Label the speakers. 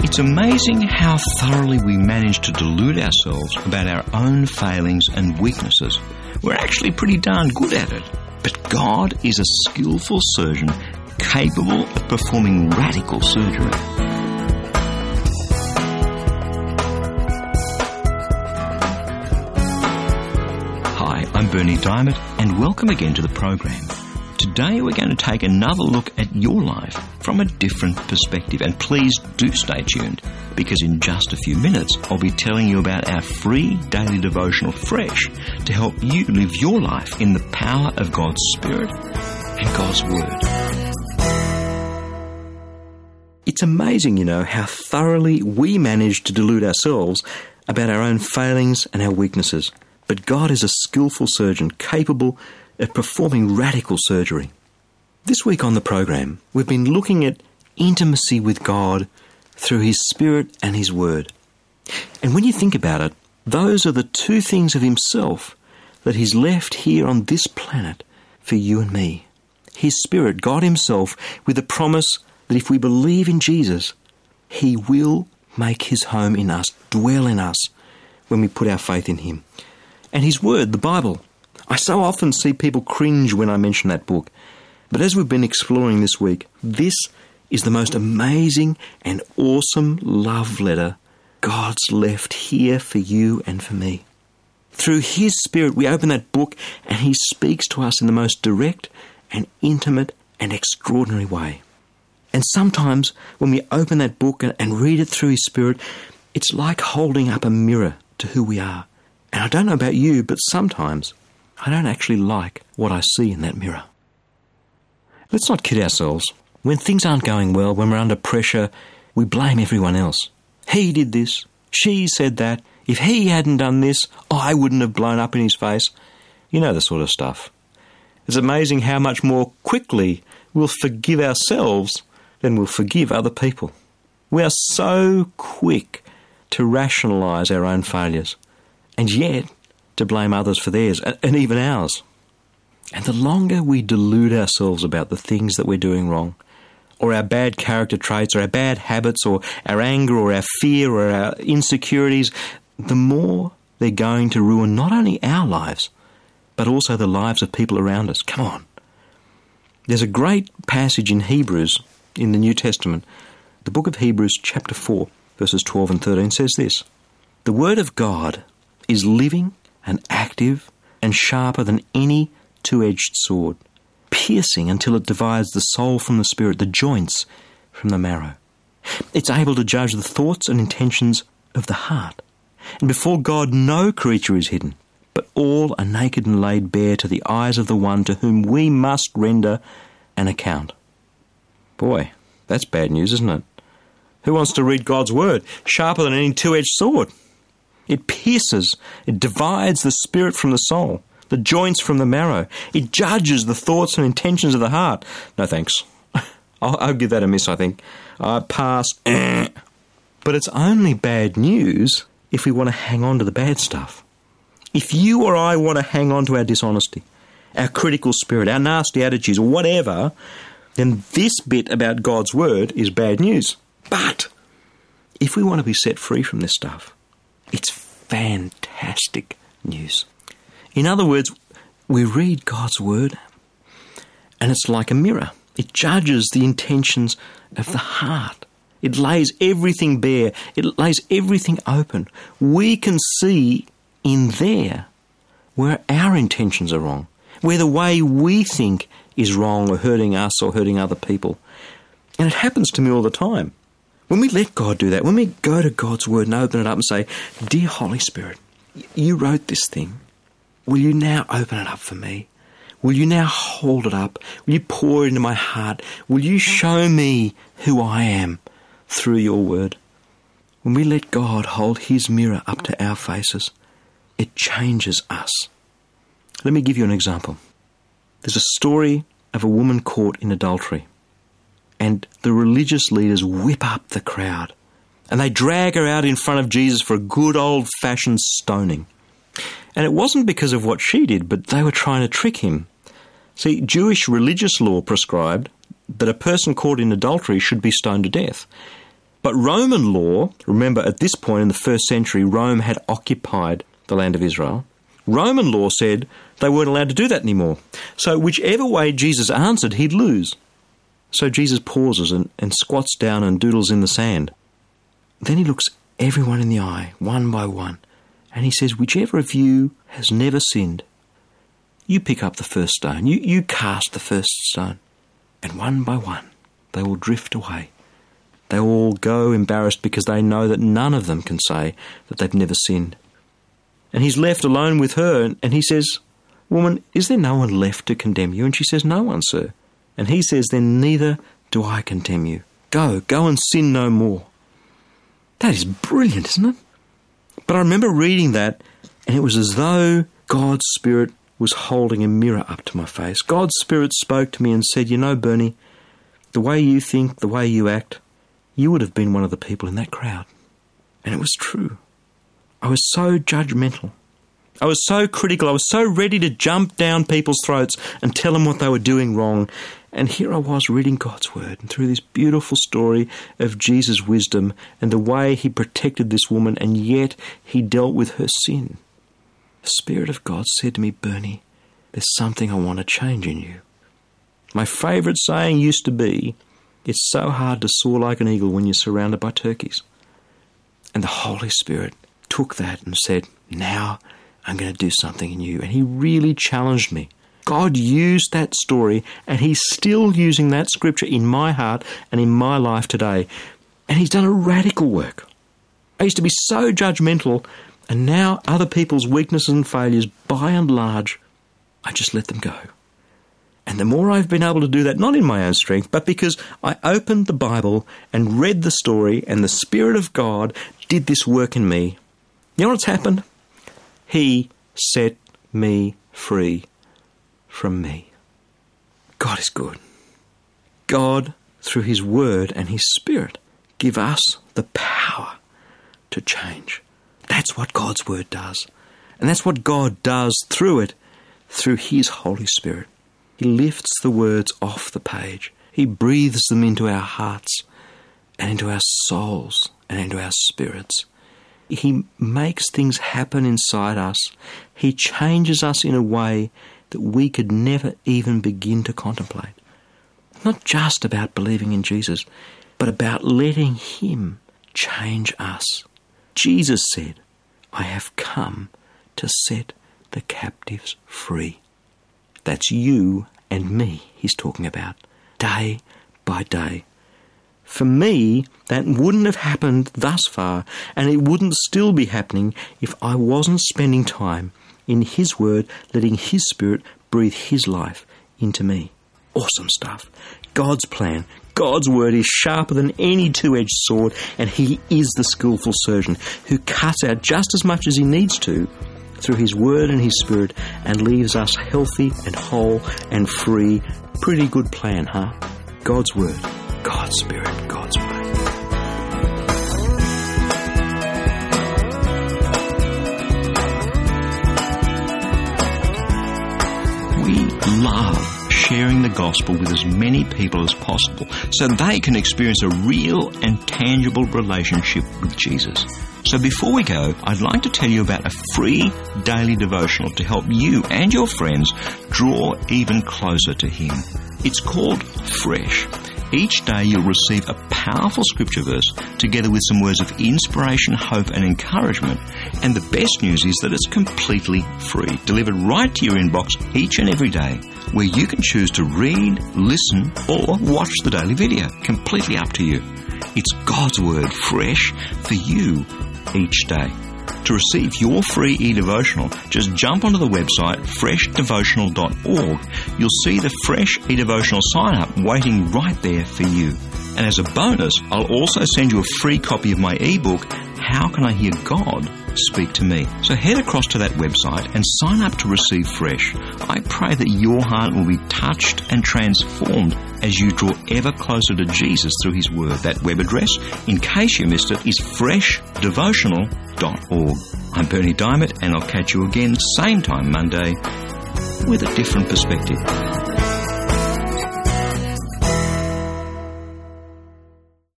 Speaker 1: It's amazing how thoroughly we manage to delude ourselves about our own failings and weaknesses. We're actually pretty darn good at it. But God is a skillful surgeon capable of performing radical surgery. Hi, I'm Bernie Diamond, and welcome again to the program. Today we're going to take another look at your life from a different perspective, and please do stay tuned, because in just a few minutes I'll be telling you about our free daily devotional Fresh to help you live your life in the power of God's Spirit and God's Word. It's amazing, how thoroughly we manage to delude ourselves about our own failings and our weaknesses. But God is a skillful surgeon capable of performing radical surgery. This week on the program, we've been looking at intimacy with God through His Spirit and His Word. And when you think about it, those are the two things of Himself that He's left here on this planet for you and me. His Spirit, God Himself, with the promise that if we believe in Jesus, He will make His home in us, dwell in us, when we put our faith in Him. And His Word, the Bible. I so often see people cringe when I mention that book. But as we've been exploring this week, this is the most amazing and awesome love letter God's left here for you and for me. Through His Spirit, we open that book and He speaks to us in the most direct and intimate and extraordinary way. And sometimes when we open that book and read it through His Spirit, it's like holding up a mirror to who we are. And I don't know about you, but sometimes I don't actually like what I see in that mirror. Let's not kid ourselves. When things aren't going well, when we're under pressure, we blame everyone else. He did this. She said that. If he hadn't done this, I wouldn't have blown up in his face. You know the sort of stuff. It's amazing how much more quickly we'll forgive ourselves than we'll forgive other people. We are so quick to rationalise our own failures, and yet to blame others for theirs, and even ours. And the longer we delude ourselves about the things that we're doing wrong, or our bad character traits, or our bad habits, or our anger, or our fear, or our insecurities, the more they're going to ruin not only our lives, but also the lives of people around us. Come on. There's a great passage in Hebrews, in the New Testament. The book of Hebrews, chapter 4, verses 12 and 13 says this: "The word of God is living and active and sharper than any two-edged sword, piercing until it divides the soul from the spirit, the joints from the marrow. It's able to judge the thoughts and intentions of the heart. And before God no creature is hidden, but all are naked and laid bare to the eyes of the one to whom we must render an account." Boy, that's bad news, isn't it? Who wants to read God's word? Sharper than any two-edged sword. It pierces, it divides the spirit from the soul, the joints from the marrow. It judges the thoughts and intentions of the heart. No thanks. I'll give that a miss, I think. I pass. But it's only bad news if we want to hang on to the bad stuff. If you or I want to hang on to our dishonesty, our critical spirit, our nasty attitudes, or whatever, then this bit about God's word is bad news. But if we want to be set free from this stuff, it's fantastic news. In other words, we read God's word and it's like a mirror. It judges the intentions of the heart. It lays everything bare. It lays everything open. We can see in there where our intentions are wrong, where the way we think is wrong or hurting us or hurting other people. And it happens to me all the time. When we let God do that, when we go to God's word and open it up and say, "Dear Holy Spirit, you wrote this thing. Will you now open it up for me? Will you now hold it up? Will you pour it into my heart? Will you show me who I am through your word?" When we let God hold His mirror up to our faces, it changes us. Let me give you an example. There's a story of a woman caught in adultery. And the religious leaders whip up the crowd. And they drag her out in front of Jesus for a good old-fashioned stoning. And it wasn't because of what she did, but they were trying to trick him. See, Jewish religious law prescribed that a person caught in adultery should be stoned to death. But Roman law, remember at this point in the 1st century, Rome had occupied the land of Israel. Roman law said they weren't allowed to do that anymore. So whichever way Jesus answered, he'd lose. So Jesus pauses and squats down and doodles in the sand. Then he looks everyone in the eye, one by one, and he says, whichever of you has never sinned, you pick up the first stone. You cast the first stone. And one by one, they will drift away. They all go embarrassed because they know that none of them can say that they've never sinned. And he's left alone with her, and he says, woman, is there no one left to condemn you? And she says, no one, sir. And he says, then neither do I condemn you. Go and sin no more. That is brilliant, isn't it? But I remember reading that, and it was as though God's Spirit was holding a mirror up to my face. God's Spirit spoke to me and said, you know, Bernie, the way you think, the way you act, you would have been one of the people in that crowd. And it was true. I was so judgmental. I was so critical. I was so ready to jump down people's throats and tell them what they were doing wrong. And here I was reading God's Word, and through this beautiful story of Jesus' wisdom and the way he protected this woman, and yet he dealt with her sin. The Spirit of God said to me, Bernie, there's something I want to change in you. My favourite saying used to be, it's so hard to soar like an eagle when you're surrounded by turkeys. And the Holy Spirit took that and said, now I'm going to do something in you. And he really challenged me. God used that story, and he's still using that scripture in my heart and in my life today. And he's done a radical work. I used to be so judgmental, and now other people's weaknesses and failures, by and large, I just let them go. And the more I've been able to do that, not in my own strength, but because I opened the Bible and read the story, and the Spirit of God did this work in me, you know what's happened? He set me free from me. God is good. God, through his Word and his Spirit, give us the power to change. That's what God's Word does. And that's what God does through it, through his Holy Spirit. He lifts the words off the page. He breathes them into our hearts and into our souls and into our spirits. He makes things happen inside us. He changes us in a way that we could never even begin to contemplate. Not just about believing in Jesus, but about letting him change us. Jesus said, I have come to set the captives free. That's you and me he's talking about, day by day. For me, that wouldn't have happened thus far, and it wouldn't still be happening if I wasn't spending time in his Word, letting his Spirit breathe his life into me. Awesome stuff. God's plan, God's Word is sharper than any two-edged sword, and he is the skillful surgeon who cuts out just as much as he needs to through his Word and his Spirit, and leaves us healthy and whole and free. Pretty good plan, huh? God's Word, God's Spirit, God's way. We love sharing the gospel with as many people as possible so they can experience a real and tangible relationship with Jesus. So before we go, I'd like to tell you about a free daily devotional to help you and your friends draw even closer to him. It's called Fresh. Each day you'll receive a powerful scripture verse together with some words of inspiration, hope and encouragement. And the best news is that it's completely free, delivered right to your inbox each and every day, where you can choose to read, listen or watch the daily video. Completely up to you. It's God's Word fresh for you each day. To receive your free e-devotional, just jump onto the website freshdevotional.org. You'll see the Fresh e-devotional sign-up waiting right there for you. And as a bonus, I'll also send you a free copy of my ebook, How Can I Hear God Speak to Me? So head across to that website and sign up to receive Fresh. I pray that your heart will be touched and transformed as you draw ever closer to Jesus through his Word. That web address, in case you missed it, is freshdevotional.org. I'm Bernie Diamond, and I'll catch you again same time Monday with a different perspective.